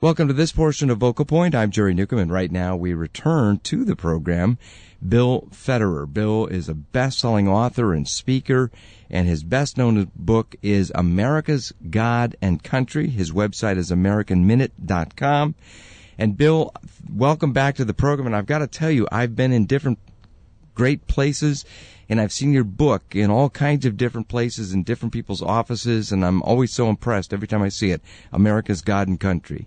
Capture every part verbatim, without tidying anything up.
Welcome to this portion of Vocal Point. I'm Jerry Newcomb, and right now we return to the program Bill Federer. Bill is a best-selling author and speaker, and his best-known book is America's God and Country. His website is American Minute dot com. And Bill, welcome back to the program, and I've got to tell you, I've been in different great places, and I've seen your book in all kinds of different places in different people's offices, and I'm always so impressed every time I see it, America's God and Country.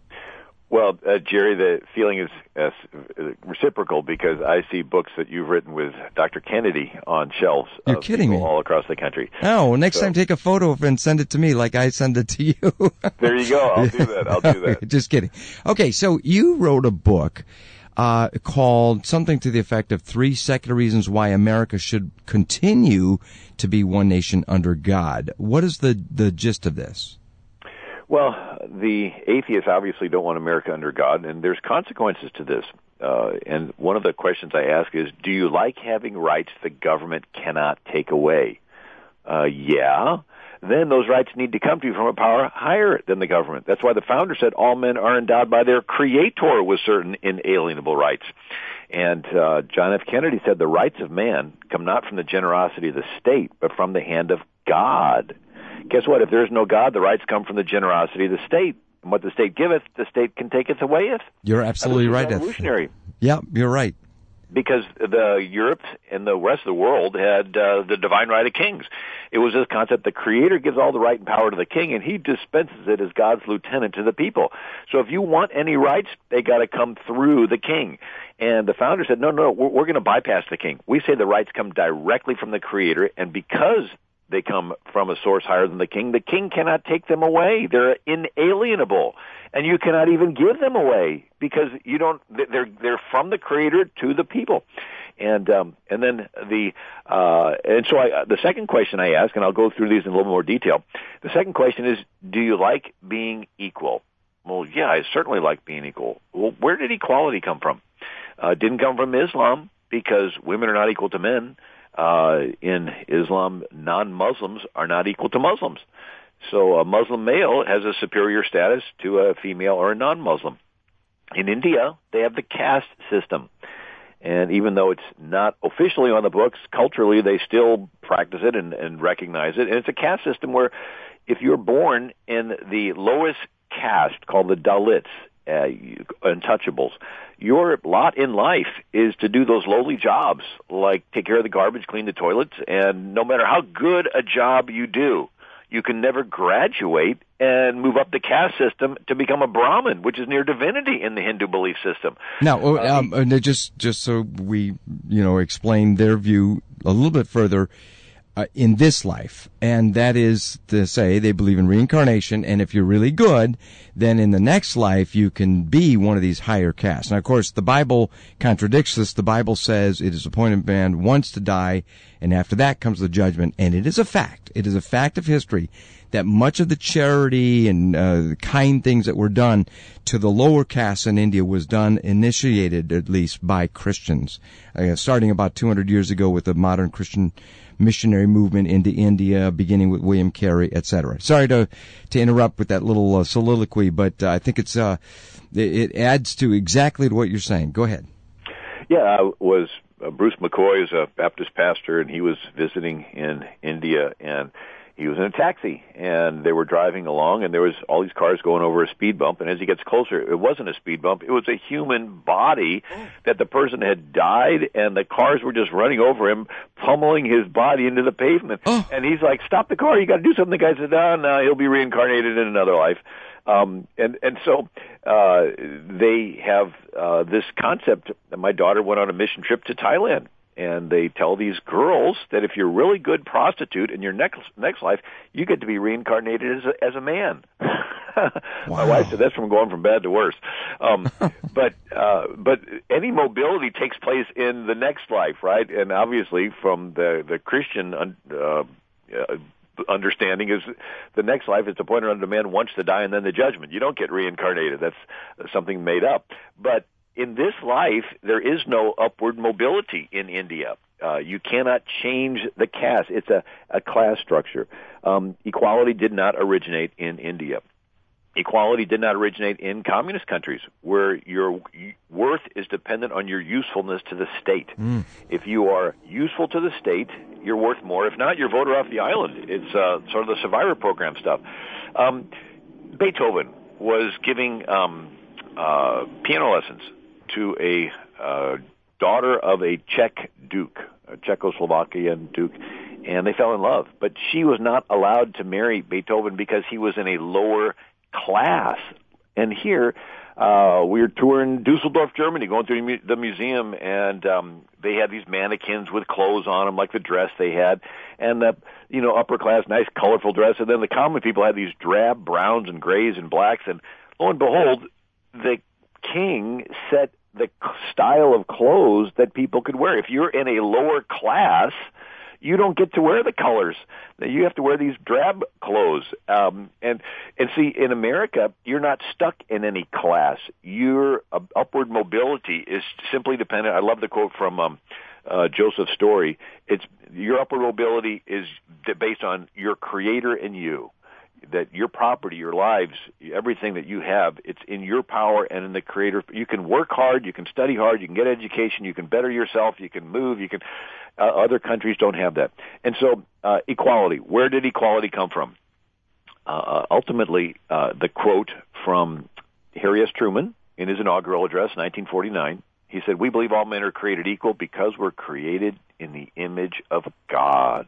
Well, uh, Jerry, the feeling is uh, reciprocal because I see books that you've written with Doctor Kennedy on shelves You're of kidding people me. all across the country. Oh, well, next so, time take a photo of it and send it to me like I send it to you. There you go. I'll do that. I'll do that. Just kidding. Okay, so you wrote a book uh, called something to the effect of Three Secular Reasons Why America Should Continue to Be One Nation Under God. What is the, the gist of this? Well, the atheists obviously don't want America under God, and there's consequences to this. Uh, and one of the questions I ask is, do you like having rights the government cannot take away? Uh, yeah. Then those rights need to come to you from a power higher than the government. That's why the founder said all men are endowed by their creator with certain inalienable rights. And uh, John F. Kennedy said the rights of man come not from the generosity of the state, but from the hand of God. Guess what? If there is no God, the rights come from the generosity of the state. And what the state giveth, the state can taketh awayeth. You're absolutely right. Revolutionary. Yeah, you're right. Because the Europe and the rest of the world had uh, the divine right of kings. It was this concept: the Creator gives all the right and power to the king, and he dispenses it as God's lieutenant to the people. So if you want any rights, they got to come through the king. And the founder said, no, no, we're, we're going to bypass the king. We say the rights come directly from the Creator, and because they come from a source higher than the king, the king cannot take them away. They're inalienable, and you cannot even give them away because you don't. They're they're from the Creator to the people, and um, and then the uh, and so I, the second question I ask, and I'll go through these in a little more detail. The second question is, do you like being equal? Well, yeah, I certainly like being equal. Well, where did equality come from? Uh, it didn't come from Islam because women are not equal to men. Uh, in Islam, non-Muslims are not equal to Muslims. So a Muslim male has a superior status to a female or a non-Muslim. In India, they have the caste system. And even though it's not officially on the books, culturally they still practice it and, and recognize it. And it's a caste system where if you're born in the lowest caste called the Dalits, uh, untouchables, your lot in life is to do those lowly jobs, like take care of the garbage, clean the toilets, and no matter how good a job you do, you can never graduate and move up the caste system to become a Brahmin, which is near divinity in the Hindu belief system. Now, um, uh, just just so we, you know, explain their view a little bit further, Uh, in this life, and that is to say they believe in reincarnation, and if you're really good, then in the next life you can be one of these higher castes. Now, of course, the Bible contradicts this. The Bible says it is appointed man once to die, and after that comes the judgment, and it is a fact. It is a fact of history that much of the charity and uh, kind things that were done to the lower castes in India was done, initiated at least, by Christians, uh, starting about two hundred years ago with the modern Christian missionary movement into India, beginning with William Carey, et cetera. Sorry to to interrupt with that little uh, soliloquy, but uh, I think it's uh, it, it adds to exactly to what you're saying. Go ahead. Yeah, I was uh, Bruce McCoy is a Baptist pastor, and he was visiting in India, and he was in a taxi, and they were driving along, and there was all these cars going over a speed bump, and as he gets closer, it wasn't a speed bump, it was a human body that the person had died, and the cars were just running over him, pummeling his body into the pavement. Oh. And he's like, stop the car, you got to do something. The guy said, no, no, he'll be reincarnated in another life. Um, and, and so uh, they have uh, this concept. My daughter went on a mission trip to Thailand. And they tell these girls that if you're a really good prostitute in your next next life, you get to be reincarnated as a, as a man. Wow. My wife said that's from going from bad to worse. Um, but uh, but any mobility takes place in the next life, right? And obviously, from the the Christian uh, uh, understanding is the next life is appointed unto man once to die, and then the judgment. You don't get reincarnated. That's something made up. But in this life, there is no upward mobility in India. Uh, you cannot change the caste. It's a, a class structure. Um, equality did not originate in India. Equality did not originate in communist countries where your worth is dependent on your usefulness to the state. Mm. If you are useful to the state, you're worth more. If not, you're voted off the island. It's uh, sort of the Survivor Program stuff. Um, Beethoven was giving um, uh, piano lessons to a uh, daughter of a Czech duke, a Czechoslovakian duke, and they fell in love. But she was not allowed to marry Beethoven because he was in a lower class. And here, uh, we were touring Dusseldorf, Germany, going through the, mu- the museum, and um, they had these mannequins with clothes on them, like the dress they had, and the, you know, upper class, nice, colorful dress, and then the common people had these drab browns and grays and blacks, and lo and behold, the king set the style of clothes that people could wear. If you're in a lower class, you don't get to wear the colors. You have to wear these drab clothes. Um, and, and see, in America, you're not stuck in any class. Your uh, upward mobility is simply dependent. I love the quote from um, uh, Joseph Story. It's your upward mobility is based on your creator and you. That your property, your lives, everything that you have, it's in your power and in the Creator. You can work hard, you can study hard, you can get education, you can better yourself, you can move, you can. Uh, other countries don't have that. And so, uh, equality. Where did equality come from? Uh, ultimately, uh, the quote from Harry S. Truman in his inaugural address, nineteen forty-nine. He said, "We believe all men are created equal because we're created in the image of God."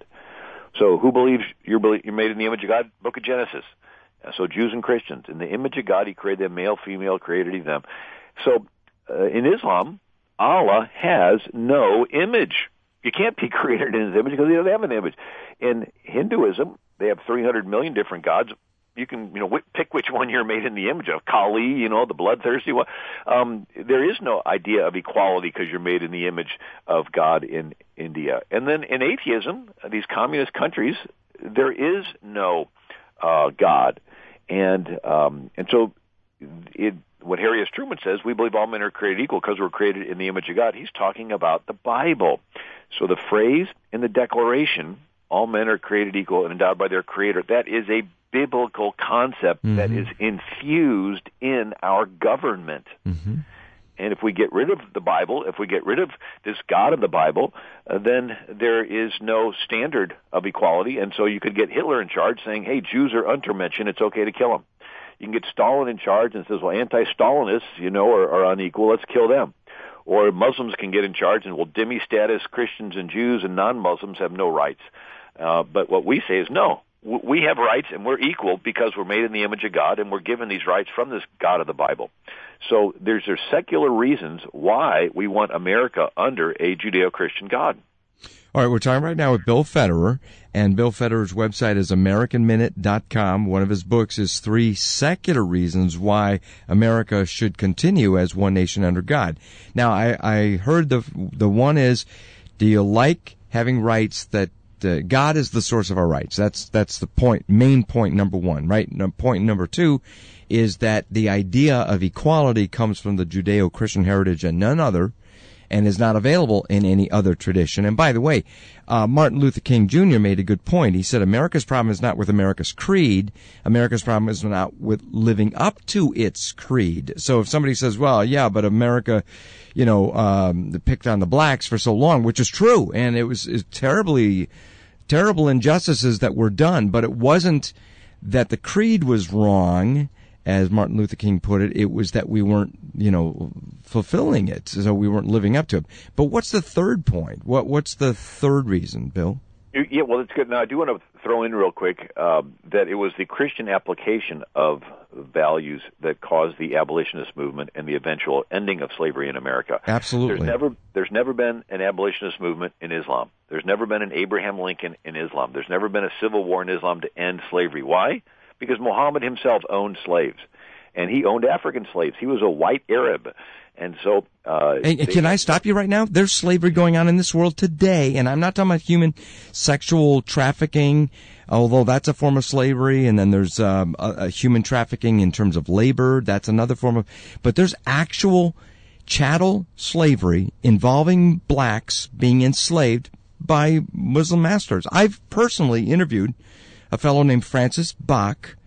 So who believes you're, you're made in the image of God? Book of Genesis. So Jews and Christians. In the image of God, He created them, male, female, created He them. So uh, in Islam, Allah has no image. You can't be created in His image because He doesn't have an image. In Hinduism, they have three hundred million different gods. You can, you know, pick which one you're made in the image of. Kali, you know, the bloodthirsty one. Um, there is no idea of equality because you're made in the image of God in India. And then in atheism, these communist countries, there is no uh, God. And um, and so it, what Harry S. Truman says, we believe all men are created equal because we're created in the image of God. He's talking about the Bible. So the phrase in the Declaration, all men are created equal and endowed by their Creator, that is a biblical concept mm-hmm. that is infused in our government. Mm-hmm. And if we get rid of the Bible, if we get rid of this God of the Bible, uh, then there is no standard of equality. And so you could get Hitler in charge saying, hey, Jews are untermenschen, it's okay to kill them. You can get Stalin in charge and says, well, anti-Stalinists, you know, are, are unequal, let's kill them. Or Muslims can get in charge and, well, dhimmi status, Christians and Jews and non-Muslims have no rights. Uh, but what we say is no. We have rights, and we're equal because we're made in the image of God, and we're given these rights from this God of the Bible. So there's, there's secular reasons why we want America under a Judeo-Christian God. All right, we're talking right now with Bill Federer, and Bill Federer's website is American Minute dot com. One of his books is Three Secular Reasons Why America Should Continue as One Nation Under God. Now, I, I heard the the one is, do you like having rights that Uh, God is the source of our rights. That's that's the point, main point number one, right? No, point number two is that the idea of equality comes from the Judeo-Christian heritage and none other, and is not available in any other tradition. And by the way, uh, Martin Luther King Junior made a good point. He said America's problem is not with America's creed. America's problem is not with living up to its creed. So if somebody says, well, yeah, but America, you know, um, picked on the blacks for so long, which is true, and it was, it was terribly, terrible injustices that were done, but it wasn't that the creed was wrong, as Martin Luther King put it. It was that we weren't, you know, fulfilling it, so we weren't living up to it. But what's the third point? What What's the third reason, Bill? Yeah, well, it's good. Now, I do want to throw in real quick uh, that it was the Christian application of values that caused the abolitionist movement and the eventual ending of slavery in America. Absolutely. There's never, there's never been an abolitionist movement in Islam. There's never been an Abraham Lincoln in Islam. There's never been a civil war in Islam to end slavery. Why? Because Muhammad himself owned slaves, and he owned African slaves. He was a white Arab. And so, uh, and, and can I stop you right now? There's slavery going on in this world today, and I'm not talking about human sexual trafficking, although that's a form of slavery, and then there's um, a, a human trafficking in terms of labor. That's another form of, but there's actual chattel slavery involving blacks being enslaved by Muslim masters. I've personally interviewed a fellow named Francis Bach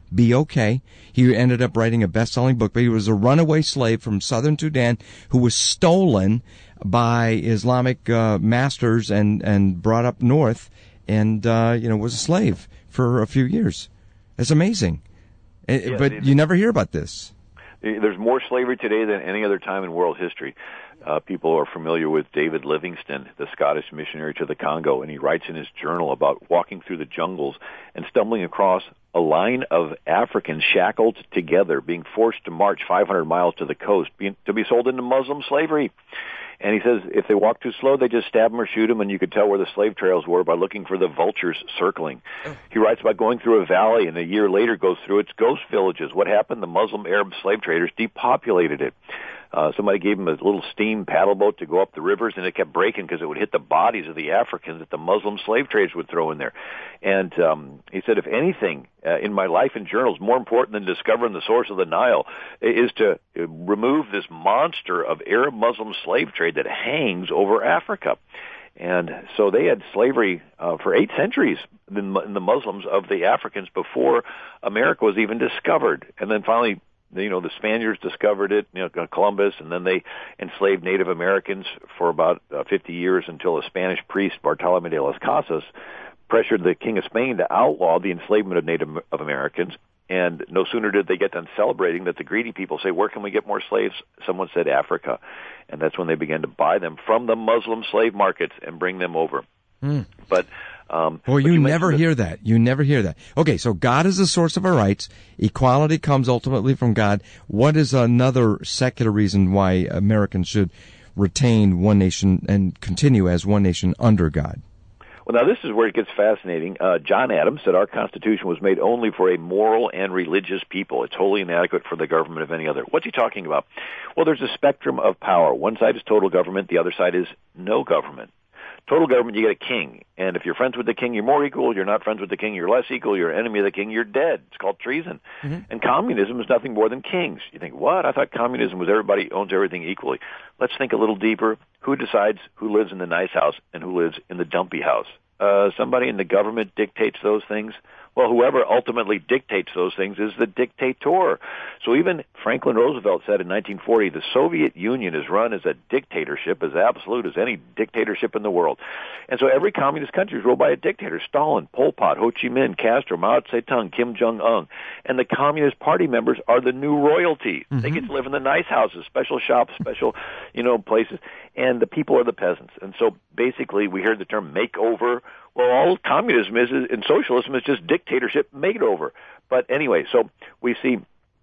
Be Okay. He ended up writing a best-selling book, but he was a runaway slave from southern Sudan who was stolen by Islamic uh, masters and, and brought up north and, uh, you know, was a slave for a few years. It's amazing. Yeah, but it, you never hear about this. There's more slavery today than any other time in world history. Uh, people are familiar with David Livingstone, the Scottish missionary to the Congo, and he writes in his journal about walking through the jungles and stumbling across a line of Africans shackled together, being forced to march five hundred miles to the coast being, to be sold into Muslim slavery. And he says if they walk too slow, they just stab them or shoot them, and you could tell where the slave trails were by looking for the vultures circling. Oh. He writes about going through a valley, and a year later goes through its ghost villages. What happened? The Muslim Arab slave traders depopulated it. Uh, somebody gave him a little steam paddle boat to go up the rivers, and it kept breaking because it would hit the bodies of the Africans that the Muslim slave traders would throw in there. And um, he said, if anything uh, in my life and journals more important than discovering the source of the Nile is to remove this monster of Arab Muslim slave trade that hangs over Africa. And so they had slavery uh, for eight centuries in, in the Muslims of the Africans before America was even discovered. And then finally, you know, the Spaniards discovered it, you know, Columbus, and then they enslaved Native Americans for about uh, fifty years until a Spanish priest, Bartolomé de las Casas, pressured the King of Spain to outlaw the enslavement of Native of Americans. And no sooner did they get done celebrating that the greedy people say, where can we get more slaves? Someone said Africa. And that's when they began to buy them from the Muslim slave markets and bring them over. Mm. But Um, well, you, you never hear that. You never hear that. Okay, so God is the source of our rights. Equality comes ultimately from God. What is another secular reason why Americans should retain one nation and continue as one nation under God? Well, now this is where it gets fascinating. Uh, John Adams said our Constitution was made only for a moral and religious people. It's wholly inadequate for the government of any other. What's he talking about? Well, there's a spectrum of power. One side is total government. The other side is no government. Total government, you get a king. And if you're friends with the king, you're more equal. You're not friends with the king, you're less equal. You're an enemy of the king, you're dead. It's called treason. Mm-hmm. And communism is nothing more than kings. You think, what? I thought communism was everybody owns everything equally. Let's think a little deeper. Who decides who lives in the nice house and who lives in the dumpy house? Uh, somebody in the government dictates those things? Well, whoever ultimately dictates those things is the dictator. So even Franklin Roosevelt said in nineteen forty, the Soviet Union is run as a dictatorship, as absolute as any dictatorship in the world. And so every communist country is ruled by a dictator. Stalin, Pol Pot, Ho Chi Minh, Castro, Mao Zedong, Kim Jong-un. And the Communist Party members are the new royalty. Mm-hmm. They get to live in the nice houses, special shops, special, you know, places. And the people are the peasants. And so basically we heard the term makeover. Well, all communism is, and socialism is just dictatorship made over. But anyway, so we see,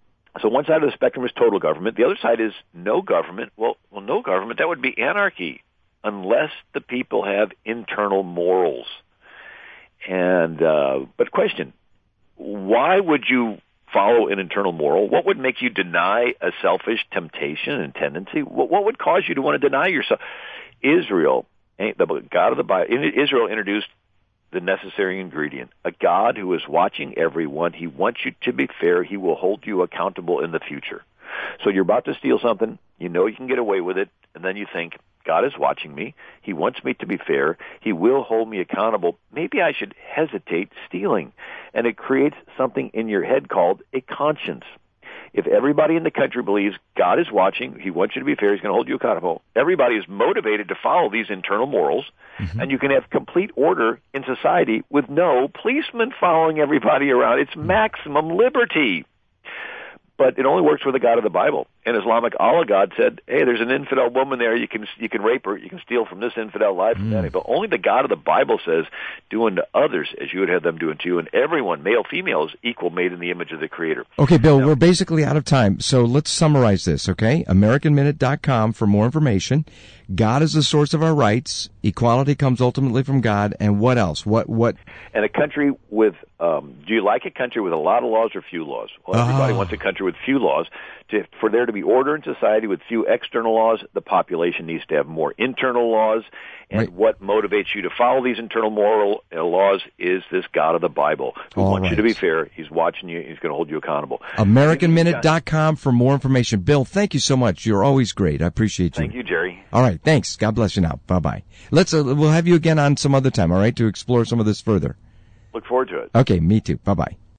so one side of the spectrum is total government. The other side is no government. Well, well, no government, that would be anarchy, unless the people have internal morals. And, uh, but question, why would you follow an internal moral? What would make you deny a selfish temptation and tendency? What, what would cause you to want to deny yourself? Israel, the God of the Bible, Israel introduced the necessary ingredient, a God who is watching everyone. He wants you to be fair. He will hold you accountable in the future. So you're about to steal something. You know you can get away with it. And then you think, God is watching me. He wants me to be fair. He will hold me accountable. Maybe I should hesitate stealing. And it creates something in your head called a conscience. If everybody in the country believes God is watching, He wants you to be fair, He's going to hold you accountable, everybody is motivated to follow these internal morals, mm-hmm. and you can have complete order in society with no policemen following everybody around. It's maximum liberty. But it only works for the God of the Bible. An Islamic Allah God said, hey, there's an infidel woman there. You can you can rape her. You can steal from this infidel life. Mm. That. But only the God of the Bible says, do unto others as you would have them do unto you. And everyone, male, female, is equal, made in the image of the Creator. Okay, Bill, now, we're basically out of time. So let's summarize this, okay? American Minute dot com for more information. God is the source of our rights. Equality comes ultimately from God. And what else? What? What? And a country with, um, do you like a country with a lot of laws or few laws? Well, everybody oh. wants a country with few laws. To, for there to be order in society with few external laws, the population needs to have more internal laws. And right. what motivates you to follow these internal moral uh, laws is this God of the Bible, who All wants right. you to be fair. He's watching you. He's going to hold you accountable. American Minute dot com for more information. Bill, thank you so much. You're always great. I appreciate you. Thank you, Jerry. All right. Thanks. God bless you now. Bye-bye. Let's, uh, we'll have you again on some other time, all right, to explore some of this further. Look forward to it. Okay. Me too. Bye-bye.